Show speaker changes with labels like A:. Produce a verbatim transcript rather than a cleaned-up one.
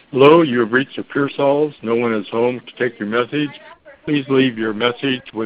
A: Hello, you have reached the Pearsalls. No one is home to take your message. Please leave your message with